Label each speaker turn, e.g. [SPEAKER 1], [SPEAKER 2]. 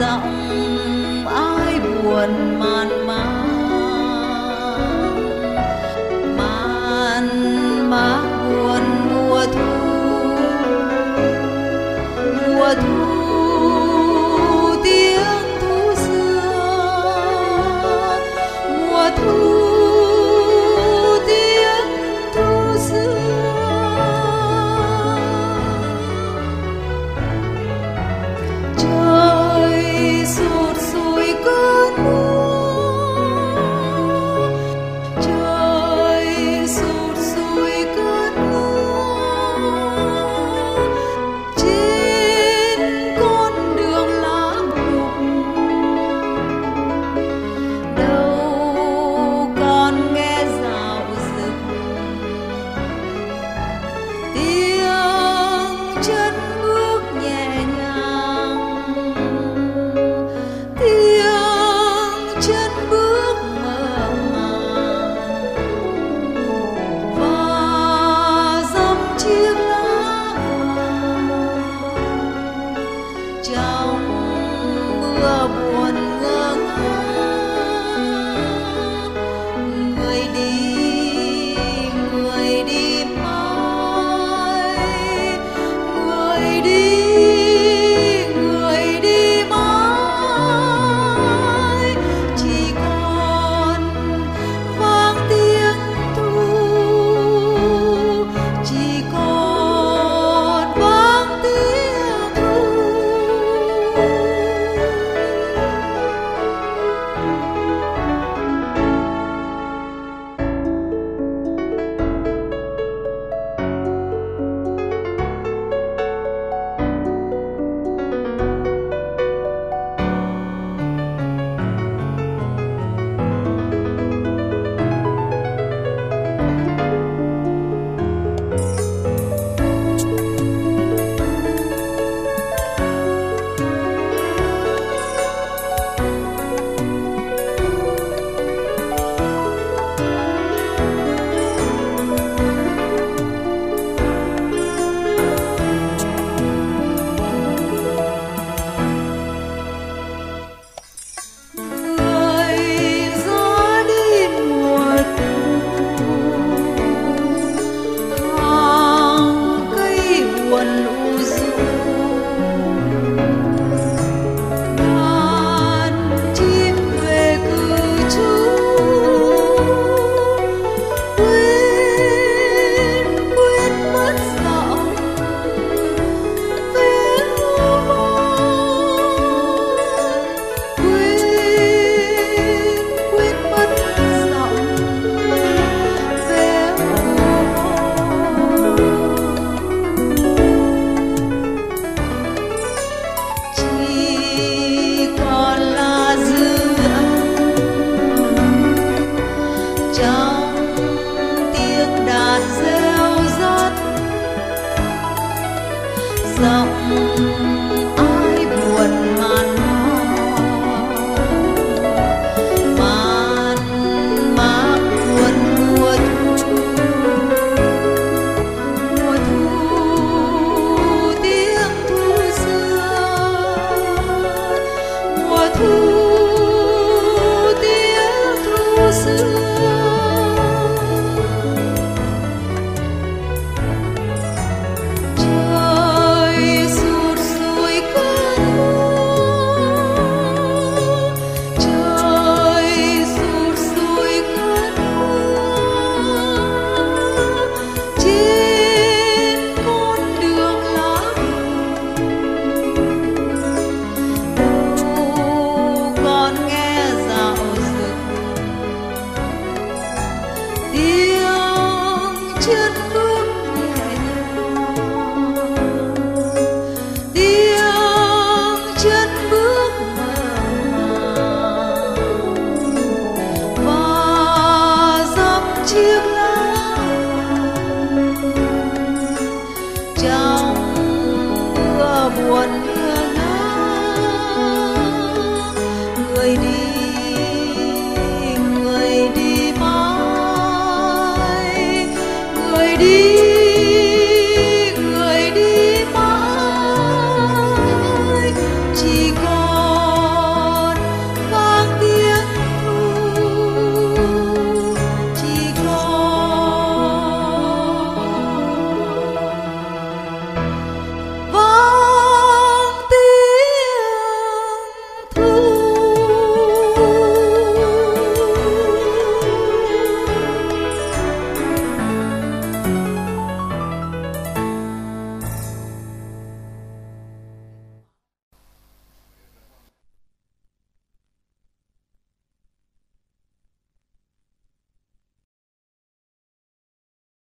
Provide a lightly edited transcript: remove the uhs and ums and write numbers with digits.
[SPEAKER 1] giọng ai buồn man mác buồn mùa thu tiếng thu xưa, mùa thu tiếng thu xưa. Trời sụt sùi cơn mưa, trời sụt sùi cơn mưa trên con đường lá rụng. Đâu còn nghe rào rực tiếng chân bước nhẹ nhàng, tiếng chân bước mơ màng và dòng chiếc lá trong mưa buồn ngơ ngác. Người đi mãi, người đi mãi, chỉ còn vang tiếng thu, chỉ còn vang tiếng thu. Trong tiếng đàn reo rắt giọng